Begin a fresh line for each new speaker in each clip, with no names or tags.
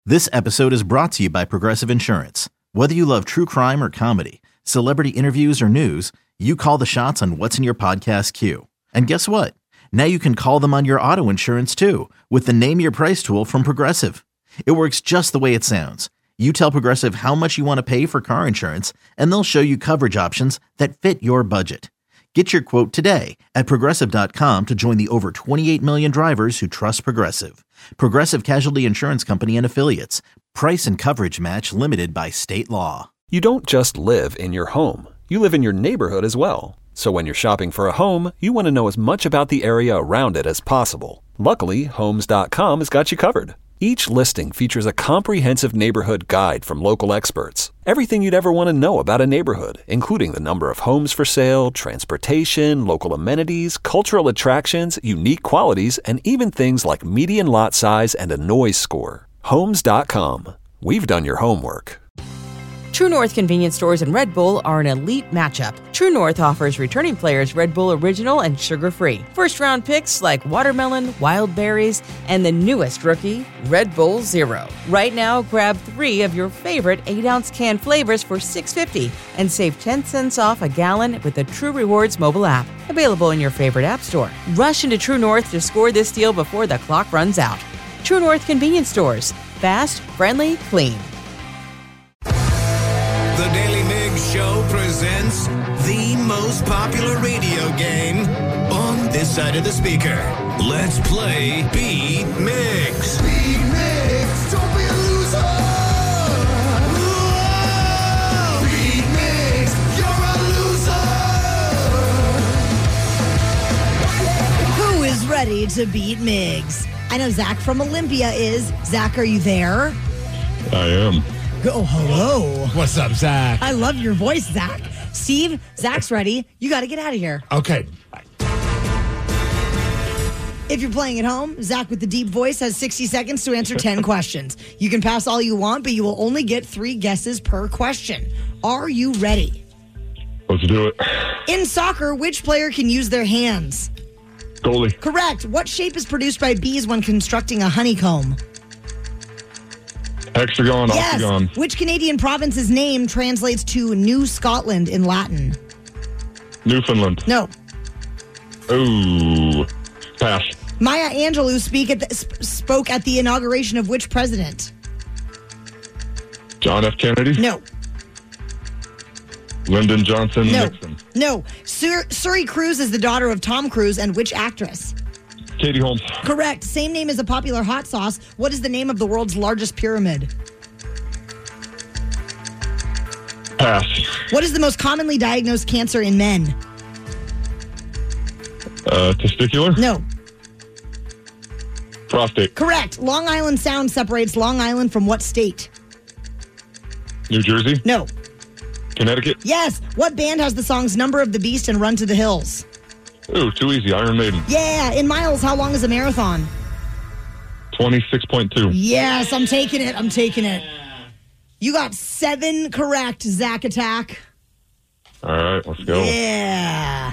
This episode is brought to you by Progressive Insurance. Whether you love true crime or comedy, celebrity interviews or news, you call the shots on what's in your podcast queue. And guess what? Now you can call them on your auto insurance too with the Name Your Price tool from Progressive. It works just the way it sounds. You tell Progressive how much you want to pay for car insurance, and they'll show you coverage options that fit your budget. Get your quote today at Progressive.com to join the over 28 million drivers who trust Progressive. Progressive Casualty Insurance Company and Affiliates. Price and coverage match limited by state law.
You don't just live in your home. You live in your neighborhood as well. So when you're shopping for a home, you want to know as much about the area around it as possible. Luckily, Homes.com has got you covered. Each listing features a comprehensive neighborhood guide from local experts. Everything you'd ever want to know about a neighborhood, including the number of homes for sale, transportation, local amenities, cultural attractions, unique qualities, and even things like median lot size and a noise score. Homes.com. We've done your homework.
True North convenience stores and Red Bull are an elite matchup. True North offers returning players Red Bull Original and sugar-free. First-round picks like watermelon, wild berries, and the newest rookie, Red Bull Zero. Right now, grab 3 of your favorite 8-ounce can flavors for $6.50 and save 10 cents off a gallon with the True Rewards mobile app. Available in your favorite app store. Rush into True North to score this deal before the clock runs out. True North convenience stores. Fast, friendly, clean.
The Daily Migs Show presents the most popular radio game on this side of the speaker. Let's play Beat Migs. Beat Migs, don't be a loser. Whoa! Beat Migs, you're a loser.
Who is ready to beat Migs? I know Zach from Olympia is. Zach, are you there?
I am.
Oh, hello.
What's up, Zach?
I love your voice, Zach. Steve, Zach's ready. You got to get out of here.
Okay.
If you're playing at home, Zach with the deep voice has 60 seconds to answer 10 questions. You can pass all you want, but you will only get 3 guesses per question. Are you ready?
Let's do it.
In soccer, which player can use their hands?
Goalie.
Correct. What shape is produced by bees when constructing a honeycomb?
Hexagon,
Yes.
octagon.
Which Canadian province's name translates to New Scotland in Latin?
Newfoundland.
No.
Ooh. Pass.
Maya Angelou spoke at the inauguration of which president?
John F. Kennedy.
No.
Lyndon Johnson.
No.
Nixon.
No. Suri Cruise is the daughter of Tom Cruise and which actress?
Katie Holmes.
Correct. Same name as a popular hot sauce. What is the name of the world's largest pyramid?
Pass.
What is the most commonly diagnosed cancer in men?
Testicular.
No.
Prostate.
Correct. Long Island Sound separates Long Island from what state?
New Jersey.
No.
Connecticut.
Yes. What band has the songs Number of the Beast and Run to the Hills?
Ooh, too easy. Iron Maiden.
Yeah. In miles, how long is a marathon?
26.2.
Yes, I'm taking it. I'm taking it. You got 7 correct, Zach Attack.
All right, let's go.
Yeah.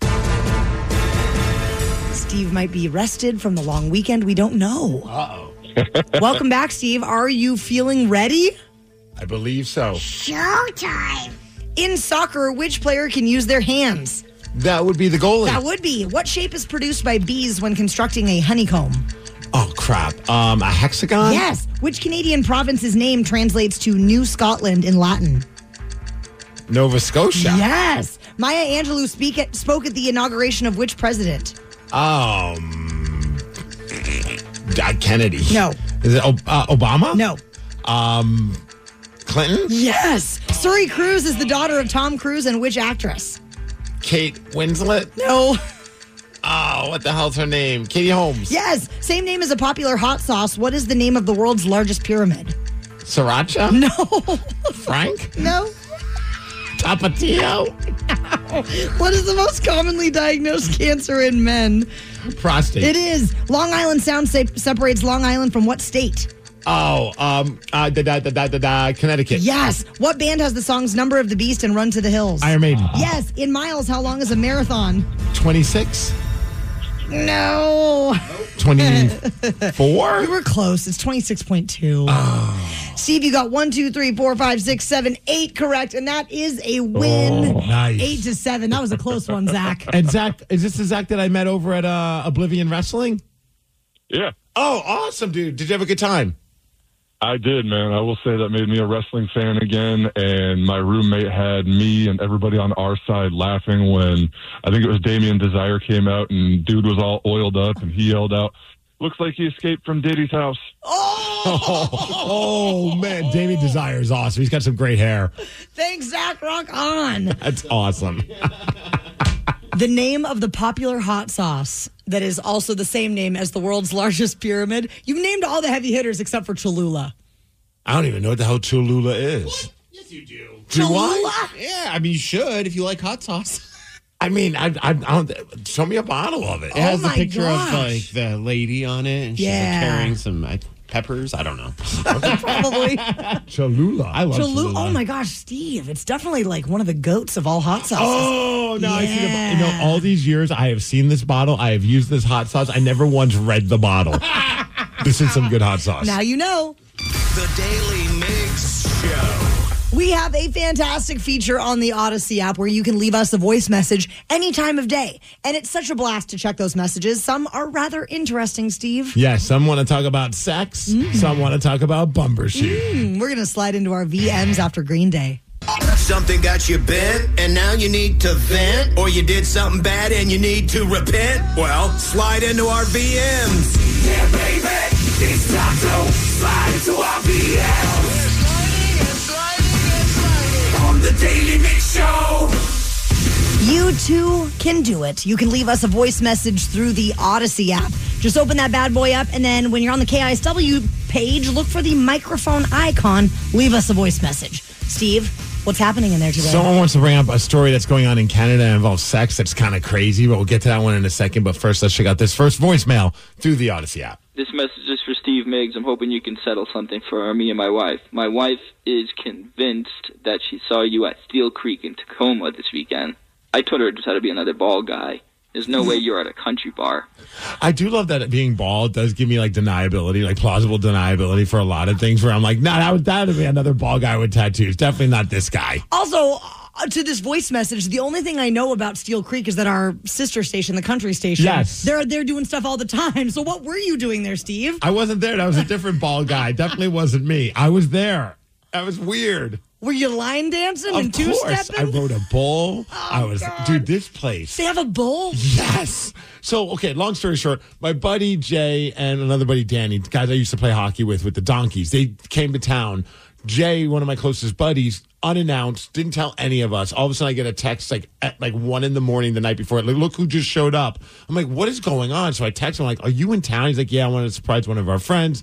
Steve might be rested from the long weekend. We don't know.
Uh-oh.
Welcome back, Steve. Are you feeling ready?
I believe so.
Showtime. In soccer, which player can use their hands?
That would be the goalie.
That would be. What shape is produced by bees when constructing a honeycomb?
Oh, crap. A hexagon?
Yes. Which Canadian province's name translates to New Scotland in Latin?
Nova Scotia.
Yes. Maya Angelou spoke at the inauguration of which president?
Kennedy.
No.
Is it Obama?
No.
Clinton?
Yes. Suri Cruise is the daughter of Tom Cruise and which actress?
Kate Winslet?
No.
Oh, what the hell's her name? Katie Holmes.
Yes. Same name as a popular hot sauce. What is the name of the world's largest pyramid?
Sriracha?
No.
Frank?
No.
Tapatio?
What is the most commonly diagnosed cancer in men?
Prostate.
It is. Long Island Sound separates Long Island from what state?
Connecticut.
Yes. What band has the songs Number of the Beast and Run to the Hills?
Iron Maiden.
Yes. In miles, how long is a marathon?
26.
No.
24?
You were close. It's 26.2. Oh. Steve, you got 1, 2, 3, 4, 5, 6, 7, 8 correct, and that is a win.
Oh, nice.
8-7. That was a close one, Zach.
And Zach, is this the Zach that I met over at Oblivion Wrestling?
Yeah,
Oh, awesome, dude. Did you have a good time?
I did, man. I will say that made me a wrestling fan again, and my roommate had me and everybody on our side laughing when I think it was Damien Desire came out, and dude was all oiled up, and he yelled out, "Looks like he escaped from Diddy's house."
Oh, man. Damien Desire is awesome. He's got some great hair.
Thanks, Zach. Rock on.
That's awesome.
The name of the popular hot sauce that is also the same name as the world's largest pyramid. You've named all the heavy hitters except for Cholula.
I don't even know what the hell Cholula is.
What? Yes, you do.
Do I?
Cholula?
Yeah, I mean, you should if you like hot sauce.
I mean, I don't. Show me a bottle of it.
It has
my
a picture
gosh.
of like the lady on it, and she's
Yeah.
like, carrying some peppers. I don't know.
Probably.
Cholula.
I love
Cholula.
Cholula.
Oh my gosh, Steve. It's definitely like one of the goats of all hot sauces.
Oh, no, I see the
Yeah.
you know, all these years I have seen this bottle. I have used this hot sauce. I never once read the bottle. This is some good hot sauce.
Now you know.
The Daily Mix Show.
We have a fantastic feature on the Odyssey app where you can leave us a voice message any time of day. And it's such a blast to check those messages. Some are rather interesting, Steve.
Yes, some want to talk about sex. Some want to talk about bumbershoot.
We're going to slide into our VMs after Green Day.
Something got you bent, and now you need to vent, or you did something bad and you need to repent? Well, slide into our VMs. Yeah, baby, it's time to slide into our VMs. We're sliding on the Daily Mix Show.
You too can do it. You can leave us a voice message through the Odyssey app. Just open that bad boy up, and then when you're on the KISW page, look for the microphone icon. Leave us a voice message. Steve, what's happening in there today?
Someone wants to bring up a story that's going on in Canada that involves sex. That's kind of crazy, but we'll get to that one in a second. But first, let's check out this first voicemail through the Odyssey app.
This message is for Steve Miggs. I'm hoping you can settle something for me and my wife. My wife is convinced that she saw you at Steel Creek in Tacoma this weekend. I told her it just had to be another ball guy. There's no way you're at a country bar.
I do love that being bald does give me like deniability, like plausible deniability for a lot of things where I'm like, nah, that would be another bald guy with tattoos. Definitely not this guy.
Also, to this voice message, the only thing I know about Steel Creek is that our sister station, the country station,
Yes.
they're doing stuff all the time. So what were you doing there, Steve?
I wasn't there. That was a different bald guy. Definitely wasn't me. I was there. That was weird.
Were you line dancing
Of
and
course.
two-stepping?
I rode a bull.
God.
Dude, this place.
They have a bull?
Yes. So, okay, long story short, my buddy Jay and another buddy Danny, guys I used to play hockey with the Donkeys, they came to town. Jay, one of my closest buddies, unannounced, didn't tell any of us. All of a sudden I get a text at 1 a.m. the night before. Like, look who just showed up. I'm like, what is going on? So I text him, like, are you in town? He's like, yeah, I wanted to surprise one of our friends.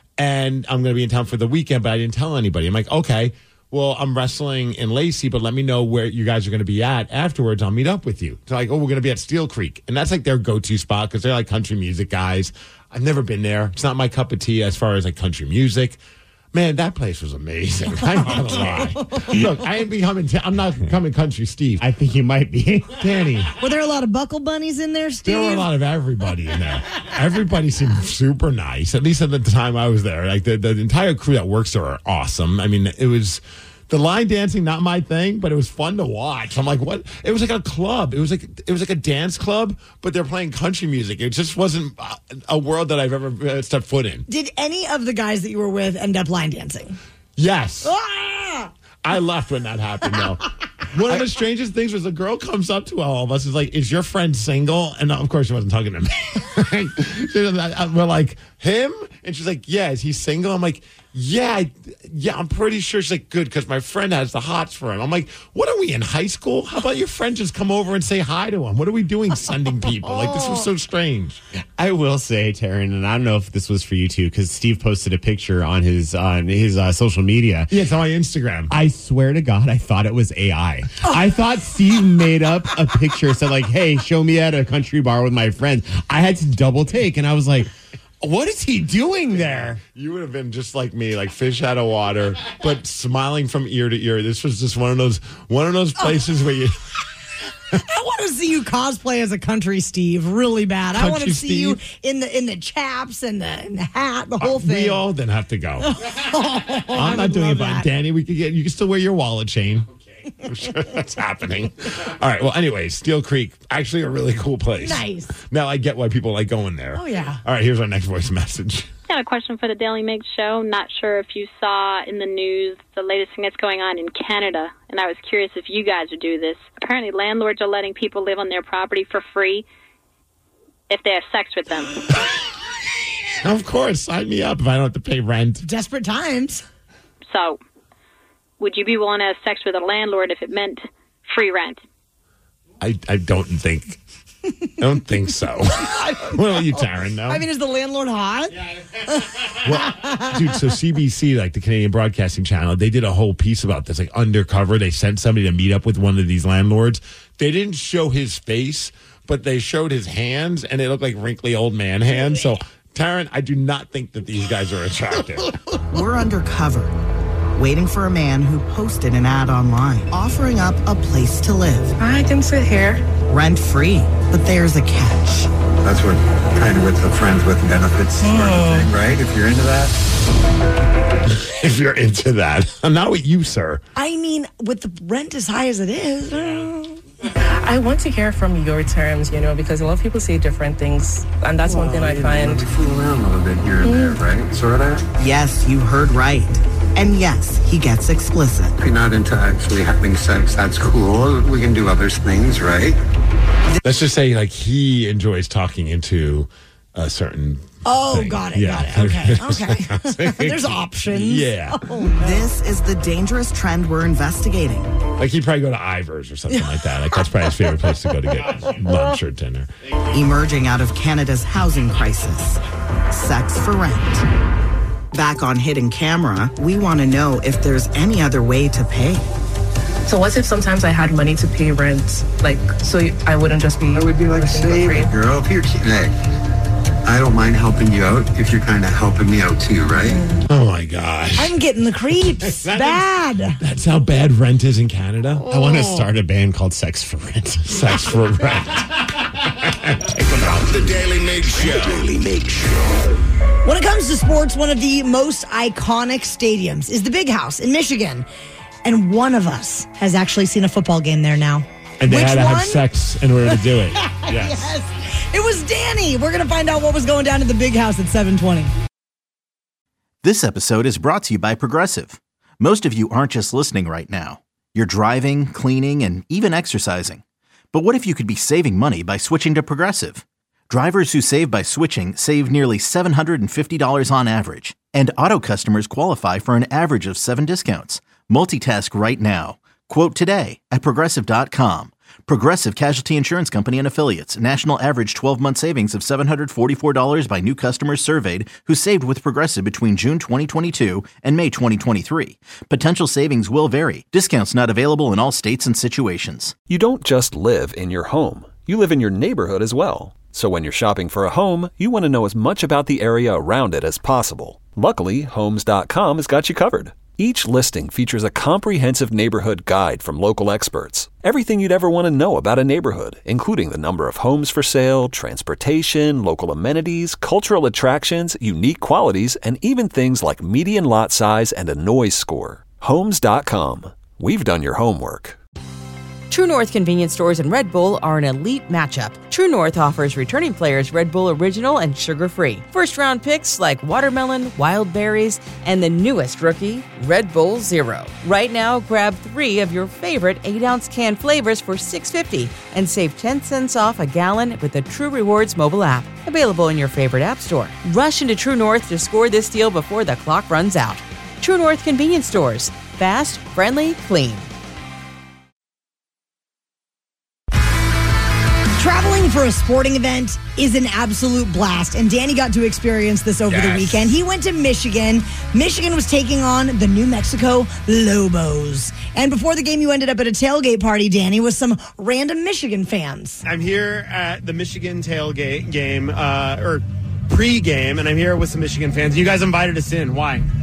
And I'm going to be in town for the weekend, but I didn't tell anybody. I'm like, okay. Well, I'm wrestling in Lacey, but let me know where you guys are going to be at afterwards. I'll meet up with you. So like, oh, we're going to be at Steel Creek. And that's like their go-to spot because they're like country music guys. I've never been there. It's not my cup of tea as far as like country music. Man, that place was amazing. I'm not gonna lie. Look, I ain't becoming. I'm not becoming country Steve.
I think you might be.
Danny,
Were there a lot of buckle bunnies in there, Steve?
there were a lot of everybody in there. Everybody seemed super nice. At least at the time I was there. Like the entire crew that works there are awesome. I mean, it was. The line dancing, not my thing, but it was fun to watch. I'm like, what? It was like a club. It was like a dance club, but they're playing country music. It just wasn't a world that I've ever stepped foot in.
Did any of the guys that you were with end up line dancing?
Yes.
Ah!
I left when that happened, though. One of the strangest things was a girl comes up to all of us, is like, is your friend single? And of course, she wasn't talking to me. We're like, him? And she's like, yeah, is he single? I'm like, yeah, I'm pretty sure. She's like, good, because my friend has the hots for him. I'm like, what are we, in high school? How about your friend just come over and say hi to him? What are we doing sending people? Like, this was so strange.
I will say, Taryn, and I don't know if this was for you too, because Steve posted a picture on his social media.
Yeah, it's on my Instagram.
I swear to God, I thought it was AI. I thought Steve made up a picture, said like, hey, show me at a country bar with my friends. I had to double take, and I was like, what is he doing there?
You would have been just like me, like fish out of water, but smiling from ear to ear. This was just one of those places where you.
I want to see you cosplay as a country Steve really bad. I want to
Country
see you
Steve?
in the chaps and the hat, the whole thing.
We all then have to go. I'm not doing it, but
that.
Danny, you can still wear your wallet chain. Okay. I'm sure that's happening. All right. Well, anyways, Steel Creek, actually a really cool place.
Nice.
Now I get why people like going there.
Oh, yeah.
All right. Here's our next voice message.
I got a question for the Daily Mix show. Not sure if you saw in the news the latest thing that's going on in Canada, and I was curious if you guys would do this. Apparently, landlords are letting people live on their property for free if they have sex with them.
Of course. Sign me up if I don't have to pay rent.
Desperate times.
So, would you be willing to have sex with a landlord if it meant free rent?
I don't think so. What about you, Taryn? No?
I mean, is the landlord hot?
Well, dude, so CBC, like the Canadian Broadcasting Channel, they did a whole piece about this, like undercover. They sent somebody to meet up with one of these landlords. They didn't show his face, but they showed his hands, and they looked like wrinkly old man hands. So, Taryn, I do not think that these guys are attractive.
We're undercover, waiting for a man who posted an ad online, offering up a place to live.
I can sit here.
Rent-free, but there's a catch.
That's what kind of with the friends with benefits sort of thing, right? If you're into that.
If you're into that. I'm not with you, sir.
I mean, with the rent as high as it is.
I want to hear from your terms, because a lot of people say different things, and that's one thing I find.
We fool around a little bit here and there, right? Sort of.
Yes, you heard right. And yes, he gets explicit.
If you're not into actually having sex, that's cool. We can do other things, right?
Let's just say, like, he enjoys talking into a certain thing.
Got it.
Yeah.
Got it. Okay. There's options.
Yeah.
Oh, no.
This is the dangerous trend we're investigating.
Like, he'd probably go to Ivers or something like that. Like, that's probably his favorite place to go to get lunch or dinner.
Emerging out of Canada's housing crisis. Sex for rent. Back on Hidden Camera, we want to know if there's any other way to pay.
So what if sometimes I had money to pay rent, so I wouldn't just be...
I would be like, save it, girl. If you're... Hey, I don't mind helping you out if you're kind of helping me out too, right?
Oh, my gosh.
I'm getting the creeps. Bad.
That's how bad rent is in Canada?
I want to start a band called Sex for Rent.
Sex for rent. Take them out.
The Daily Mix Show. Daily Mix Show.
When it comes to sports, one of the most iconic stadiums is the Big House in Michigan. And one of us has actually seen a football game there now.
And they
Which
had to
one?
have sex in order to do it.
Yes. It was Danny. We're going to find out what was going down at the Big House at 7:20.
This episode is brought to you by Progressive. Most of you aren't just listening right now. You're driving, cleaning, and even exercising. But what if you could be saving money by switching to Progressive? Drivers who save by switching save nearly $750 on average. And auto customers qualify for an average of 7 discounts. Multitask right now. Quote today at Progressive.com. Progressive Casualty Insurance Company and Affiliates. National average 12-month savings of $744 by new customers surveyed who saved with Progressive between June 2022 and May 2023. Potential savings will vary. Discounts not available in all states and situations.
You don't just live in your home. You live in your neighborhood as well. So when you're shopping for a home, you want to know as much about the area around it as possible. Luckily, Homes.com has got you covered. Each listing features a comprehensive neighborhood guide from local experts. Everything you'd ever want to know about a neighborhood, including the number of homes for sale, transportation, local amenities, cultural attractions, unique qualities, and even things like median lot size and a noise score. Homes.com. We've done your homework.
True North convenience stores and Red Bull are an elite matchup. True North offers returning players Red Bull Original and sugar-free. First-round picks like watermelon, wild berries, and the newest rookie, Red Bull Zero. Right now, grab 3 of your favorite 8-ounce can flavors for $6.50 and save 10 cents off a gallon with the True Rewards mobile app. Available in your favorite app store. Rush into True North to score this deal before the clock runs out. True North convenience stores. Fast, friendly, clean.
Traveling for a sporting event is an absolute blast, and Danny got to experience this over the weekend. He went to Michigan. Michigan was taking on the New Mexico Lobos. And before the game, you ended up at a tailgate party, Danny, with some random Michigan fans.
I'm here at the Michigan tailgate game, or pre-game, and I'm here with some Michigan fans. You guys invited us in. Why?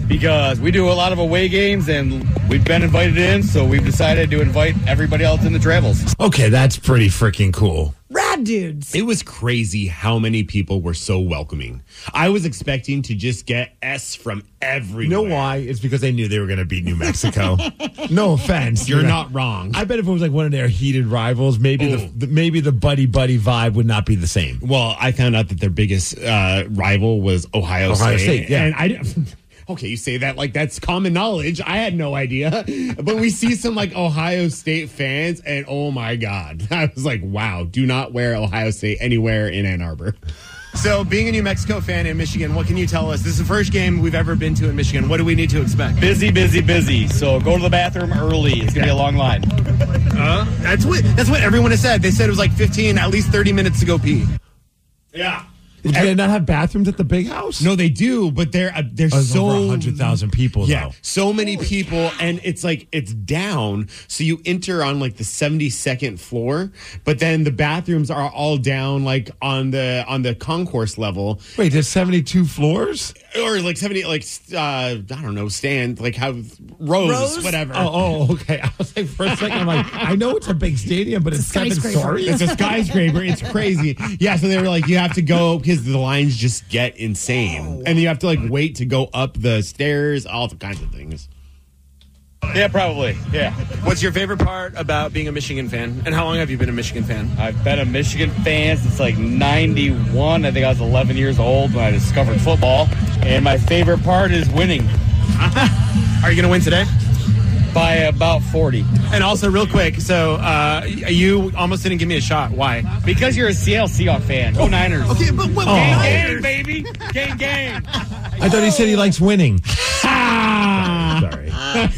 because we do a lot of away games and we've been invited in, so we've decided to invite everybody else in the travels.
Okay, that's pretty freaking cool.
Rad dudes.
It was crazy how many people were so welcoming. I was expecting to just get S from everywhere.
You know why? It's because they knew they were going to beat New Mexico. No offense.
You're not wrong.
I bet if it was like one of their heated rivals, maybe the buddy vibe would not be the same.
Well, I found out that their biggest rival was Ohio State.
Yeah.
And I okay, you say that like that's common knowledge. I had no idea. But we see some like Ohio State fans, and oh my God. I was like, wow, do not wear Ohio State anywhere in Ann Arbor.
So, being a New Mexico fan in Michigan, what can you tell us? This is the first game we've ever been to in Michigan. What do we need to expect?
Busy, busy, busy. So go to the bathroom early. It's going to be a long line.
That's what everyone has said. They said it was like 15, at least 30 minutes to go pee.
Yeah.
Do they not have bathrooms at the big house?
No, they do, but they're so
over 100,000 people.
Yeah,
though.
so many people, and it's like it's down. So you enter on like the 72nd floor, but then the bathrooms are all down like on the concourse level.
Wait, there's 72 floors,
or like 70, like I don't know, stand like have rows? Whatever.
Oh, okay. I was like, for a second, I'm like, I know it's a big stadium, but it's 7 stories.
It's a skyscraper. It's crazy. Yeah, so they were like, you have to go because the lines just get insane, and you have to like wait to go up the stairs, all kinds of things.
Yeah, probably. Yeah.
What's your favorite part about being a Michigan fan? And how long have you been a Michigan fan?
I've been a Michigan fan since like 91. I think I was 11 years old when I discovered football. And my favorite part is winning.
Are you going to win today?
By about 40.
And also, real quick, so you almost didn't give me a shot. Why?
Because you're a Seattle Seahawks fan. Go Niners.
Okay, but what?
Gang, baby. Gang.
I thought he said he likes winning. Sorry.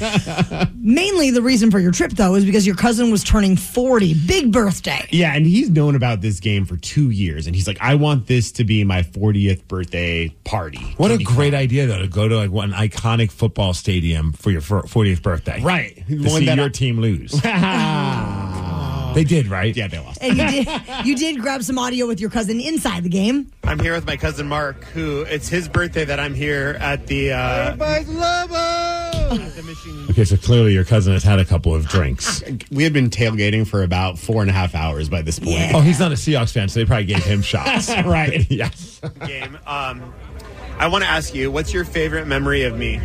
Mainly the reason for your trip, though, is because your cousin was turning 40. Big birthday.
Yeah, and he's known about this game for 2 years, and he's like, I want this to be my 40th birthday party.
What a great idea, though, to go to like one iconic football stadium for your 40th birthday.
Right.
To see your team lose. They did, right?
Yeah, they lost.
And you did grab some audio with your cousin inside the game.
I'm here with my cousin Mark, who it's his birthday that I'm here at the
Everybody's
Okay, so clearly your cousin has had a couple of drinks.
We had been tailgating for about 4.5 hours by this point.
Yeah.
Oh, he's not a Seahawks fan, so they probably gave him shots.
Right.
Yes.
game. I want to ask you, what's your favorite memory of me?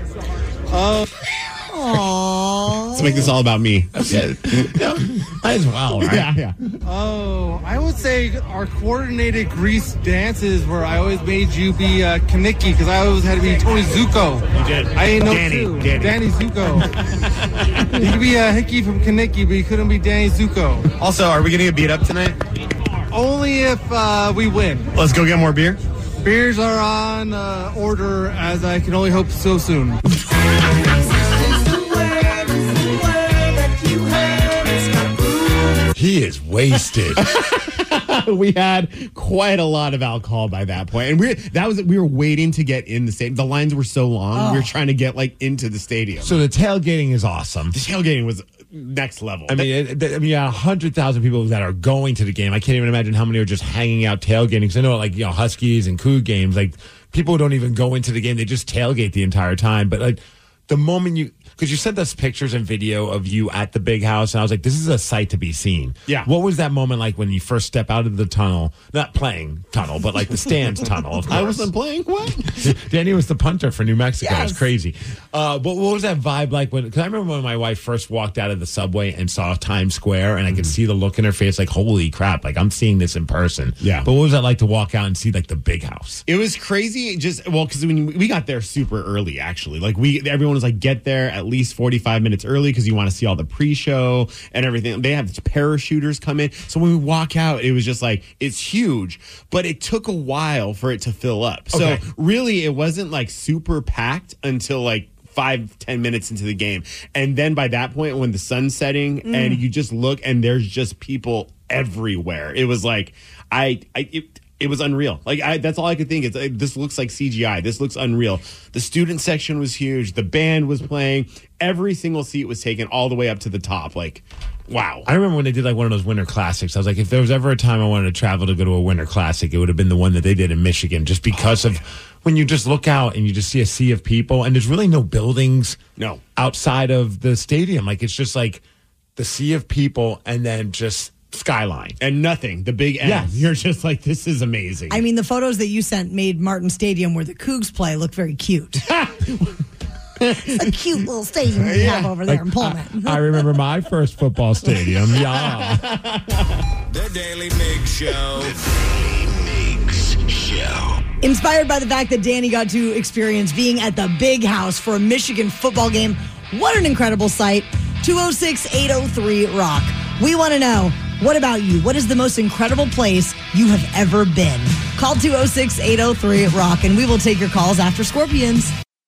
Aww.
Let's make this all about me.
As well, right?
Yeah.
Oh, I would say our coordinated Grease dances where I always made you be Kaneki because I always had to be Tony Zuko.
You did.
I ain't know
Danny
Zuko. You could be Hickey from Kaneki, but you couldn't be Danny Zuko.
Also, are we going to get beat up tonight?
Only if we win.
Let's go get more beer.
Beers are on order, as I can only hope so soon.
He is wasted.
We had quite a lot of alcohol by that point, and we were waiting to get in the stadium. The lines were so long, we were trying to get like into the stadium.
So the tailgating is awesome.
The tailgating was next level.
I mean, 100,000 people that are going to the game. I can't even imagine how many are just hanging out tailgating. Because I know, like, Huskies and Coug games, like, people don't even go into the game. They just tailgate the entire time. But, like, the moment because you sent us pictures and video of you at the big house, and I was like, this is a sight to be seen.
Yeah.
What was that moment like when you first step out of the tunnel? Not playing tunnel, but like the stands tunnel, of course.
I wasn't playing? What?
Danny was the punter for New Mexico.
Yes.
It was crazy. But what was that vibe like because I remember when my wife first walked out of the subway and saw Times Square, and I could see the look in her face like, holy crap, like I'm seeing this in person.
Yeah.
But what was that like to walk out and see like the big house?
It was crazy. Because when we got there super early, actually, like everyone was like, get there at least 45 minutes early because you want to see all the pre-show and everything. They have parachuters come in. So when we walk out, it was just like, it's huge, but it took a while for it to fill up. So really, it wasn't like super packed until like 5-10 minutes into the game. And then by that point, when the sun's setting and you just look and there's just people everywhere, it was like, It was unreal. That's all I could think. This looks like CGI. This looks unreal. The student section was huge. The band was playing. Every single seat was taken all the way up to the top. Wow.
I remember when they did one of those winter classics. I was like, if there was ever a time I wanted to travel to go to a winter classic, it would have been the one that they did in Michigan, just because of when you just look out and you just see a sea of people, and there's really no buildings outside of the stadium. It's just the sea of people and then just skyline.
And nothing. The big end.
Yes.
You're just like, this is amazing.
I mean, the photos that you sent made Martin Stadium, where the Cougs play, look very cute. It's a cute little stadium you have over there in Pullman.
I remember my first football stadium. Yeah.
The Daily Mig Show. The Daily Migs Show.
Inspired by the fact that Danny got to experience being at the Big House for a Michigan football game. What an incredible sight. 206-803-ROCK. We want to know, what about you? What is the most incredible place you have ever been? Call 206-803-ROCK, and we will take your calls after Scorpions.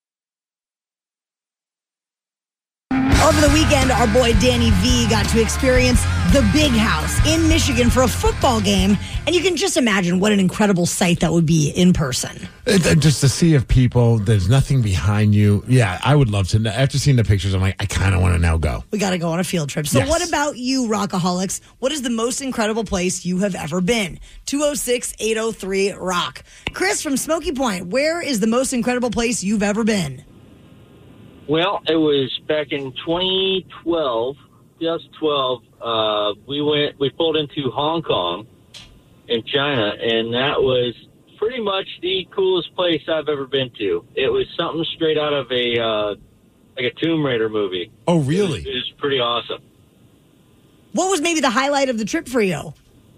Over the weekend, our boy Danny V got to experience the Big House in Michigan for a football game. And you can just imagine what an incredible sight that would be in person.
Just a sea of people. There's nothing behind you. Yeah, I would love to. After seeing the pictures, I'm like, I kind of want to now go.
We got to go on a field trip. So What about you, Rockaholics? What is the most incredible place you have ever been? 206-803-ROCK. Chris from Smoky Point, where is the most incredible place you've ever been?
Well, it was back in 2012, 2012. We pulled into Hong Kong in China, and that was pretty much the coolest place I've ever been to. It was something straight out of a Tomb Raider movie.
Oh, really?
It was pretty awesome.
What was maybe the highlight of the trip for you?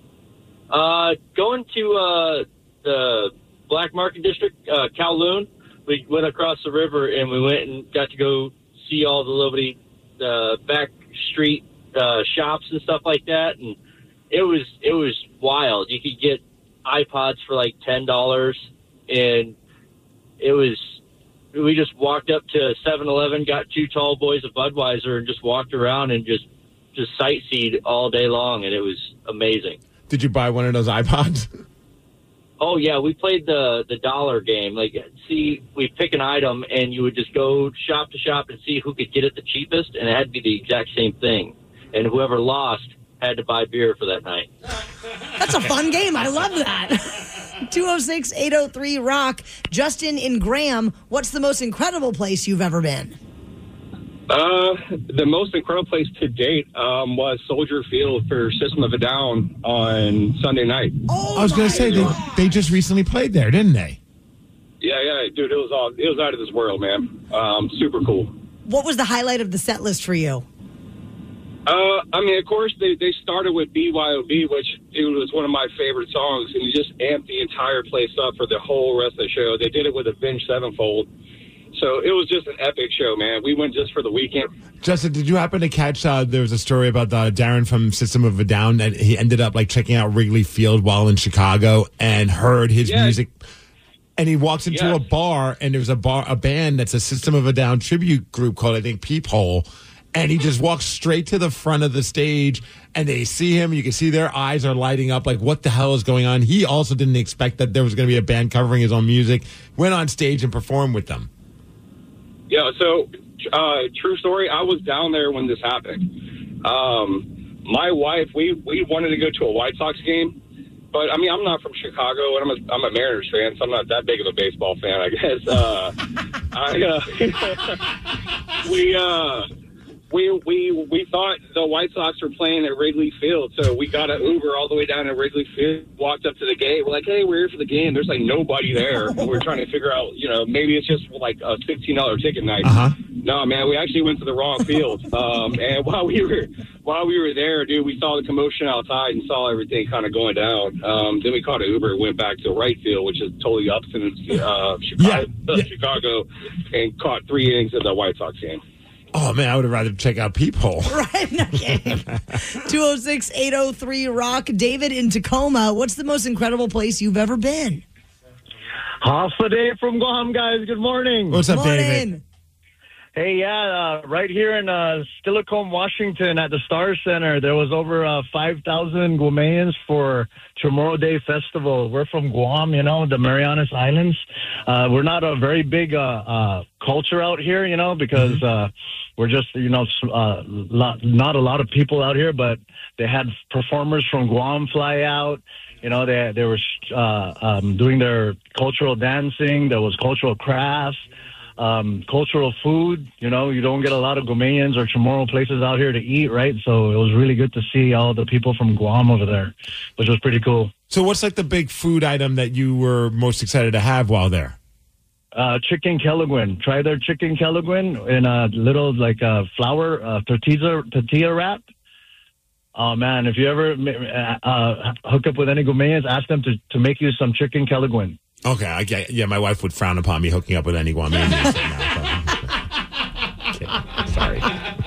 Going to the Black Market District, Kowloon. We went across the river, and we went and got to go see all the lovely back street shops and stuff like that. And it was wild. You could get iPods for like $10, and we just walked up to 7-Eleven, got 2 tall boys of Budweiser, and just walked around and just sightseed all day long, and it was amazing.
Did you buy one of those iPods?
Oh, yeah, we played the dollar game. We pick an item, and you would just go shop to shop and see who could get it the cheapest, and it had to be the exact same thing. And whoever lost had to buy beer for that night.
That's a fun game. I love that. 206-803-ROCK. Justin in Graham, what's the most incredible place you've ever been?
The most incredible place to date was Soldier Field for System of a Down on Sunday night.
I was going to say, they just recently played there, didn't they?
Yeah, dude, it was out of this world, man. Super cool.
What was the highlight of the set list for you?
Of course, they started with BYOB, which was one of my favorite songs, and you just amped the entire place up for the whole rest of the show. They did it with Avenged Sevenfold. So it was just an epic show, man. We went just for the weekend.
Justin, did you happen to catch, there was a story about Darren from System of a Down, that he ended up checking out Wrigley Field while in Chicago and heard his music. And he walks into a bar, and there's a band that's a System of a Down tribute group called, I think, Peephole. And he just walks straight to the front of the stage, and they see him. You can see their eyes are lighting up, like, what the hell is going on? He also didn't expect that there was going to be a band covering his own music. Went on stage and performed with them.
Yeah, so true story, I was down there when this happened. My wife, we wanted to go to a White Sox game, but, I'm not from Chicago, and I'm a Mariners fan, so I'm not that big of a baseball fan, I guess. We thought the White Sox were playing at Wrigley Field, so we got an Uber all the way down to Wrigley Field, walked up to the gate. We're like, hey, we're here for the game. There's nobody there. And we're trying to figure out, maybe it's just a $16 ticket night.
Uh-huh.
No, man, we actually went to the wrong field. And while we were there, dude, we saw the commotion outside and saw everything kind of going down. Then we caught an Uber and went back to right field, which is totally up in Chicago, and caught 3 innings of the White Sox game.
Oh, man, I would have rather check out Peephole.
Right, no kidding. 206-803-ROCK. David in Tacoma, what's the most incredible place you've ever been?
Half a day from Guam, guys. Good morning.
What's up, David?
Hey, yeah, right here in Steilacoom, Washington at the Star Center, there was over 5,000 Guamanians for Chamorro Day Festival. We're from Guam, the Marianas Islands. We're not a very big culture out here, because we're just, not a lot of people out here, but they had performers from Guam fly out. They were doing their cultural dancing. There was cultural crafts. Cultural food, you don't get a lot of Guamanians or Chamorro places out here to eat, right? So it was really good to see all the people from Guam over there, which was pretty cool.
So what's like the big food item that you were most excited to have while there?
Chicken Kelaguen. Try their chicken Kelaguen in a little flour tortilla wrap. Oh man, if you ever hook up with any Guamanians, ask them to make you some chicken Kelaguen.
Okay, yeah, my wife would frown upon me hooking up with any Guamanians. Sorry.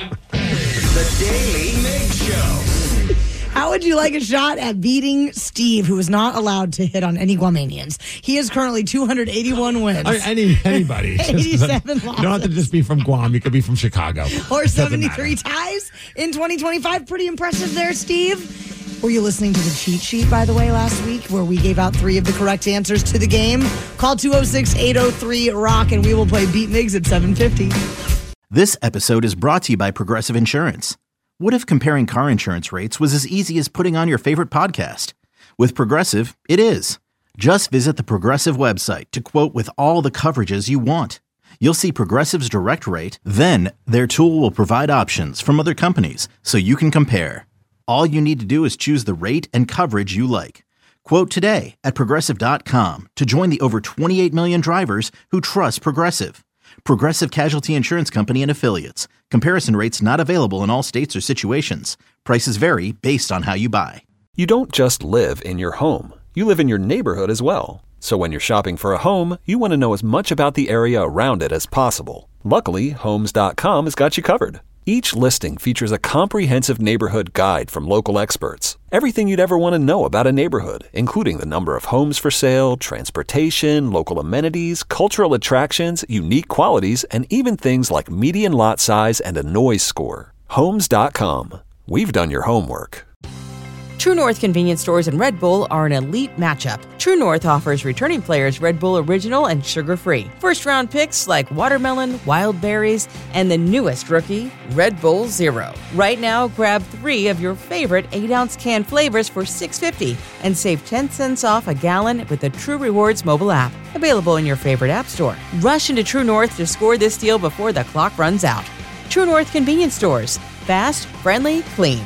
The Daily Mig Show.
How would you like a shot at beating Steve, who is not allowed to hit on any Guamanians? He is currently 281 wins.
Anybody.
87 losses.
You don't have to just be from Guam. You could be from Chicago.
Or 73 ties in 2025. Pretty impressive there, Steve. Were you listening to the cheat sheet, by the way, last week, where we gave out 3 of the correct answers to the game? Call 206-803-ROCK, and we will play Beat Migs at 7:50.
This episode is brought to you by Progressive Insurance. What if comparing car insurance rates was as easy as putting on your favorite podcast? With Progressive, it is. Just visit the Progressive website to quote with all the coverages you want. You'll see Progressive's direct rate, then their tool will provide options from other companies so you can compare. All you need to do is choose the rate and coverage you like. Quote today at Progressive.com to join the over 28 million drivers who trust Progressive. Progressive Casualty Insurance Company and Affiliates. Comparison rates not available in all states or situations. Prices vary based on how you buy.
You don't just live in your home. You live in your neighborhood as well. So when you're shopping for a home, you want to know as much about the area around it as possible. Luckily, Homes.com has got you covered. Each listing features a comprehensive neighborhood guide from local experts. Everything you'd ever want to know about a neighborhood, including the number of homes for sale, transportation, local amenities, cultural attractions, unique qualities, and even things like median lot size and a noise score. Homes.com. We've done your homework.
True North convenience stores and Red Bull are an elite matchup. True North offers returning players Red Bull Original and sugar-free. First-round picks like watermelon, wild berries, and the newest rookie, Red Bull Zero. Right now, grab 3 of your favorite 8-ounce can flavors for $6.50 and save 10 cents off a gallon with the True Rewards mobile app. Available in your favorite app store. Rush into True North to score this deal before the clock runs out. True North convenience stores. Fast, friendly, clean.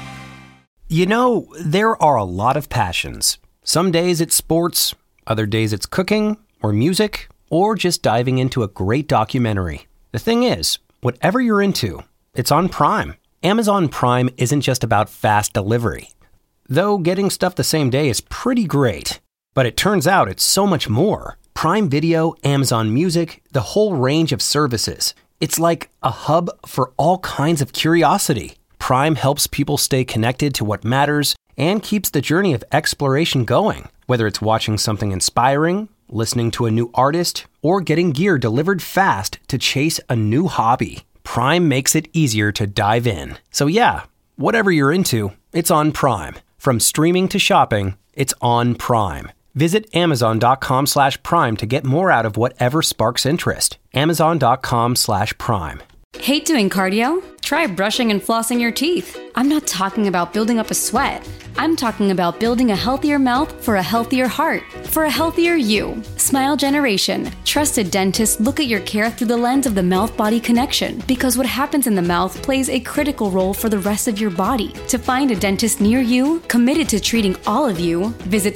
There are a lot of passions. Some days it's sports, other days it's cooking, or music, or just diving into a great documentary. The thing is, whatever you're into, it's on Prime. Amazon Prime isn't just about fast delivery. Though getting stuff the same day is pretty great. But it turns out it's so much more. Prime Video, Amazon Music, the whole range of services. It's like a hub for all kinds of curiosity. Prime helps people stay connected to what matters and keeps the journey of exploration going. Whether it's watching something inspiring, listening to a new artist, or getting gear delivered fast to chase a new hobby, Prime makes it easier to dive in. So yeah, whatever you're into, it's on Prime. From streaming to shopping, it's on Prime. Visit Amazon.com/Prime to get more out of whatever sparks interest. Amazon.com/Prime.
Hate doing cardio? Try brushing and flossing your teeth. I'm not talking about building up a sweat. I'm talking about building a healthier mouth for a healthier heart, for a healthier you. Smile Generation. Trusted dentists look at your care through the lens of the mouth-body connection, because what happens in the mouth plays a critical role for the rest of your body. To find a dentist near you, committed to treating all of you, visit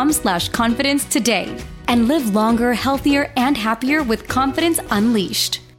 smilegeneration.com/confidence today and live longer, healthier, and happier with confidence unleashed.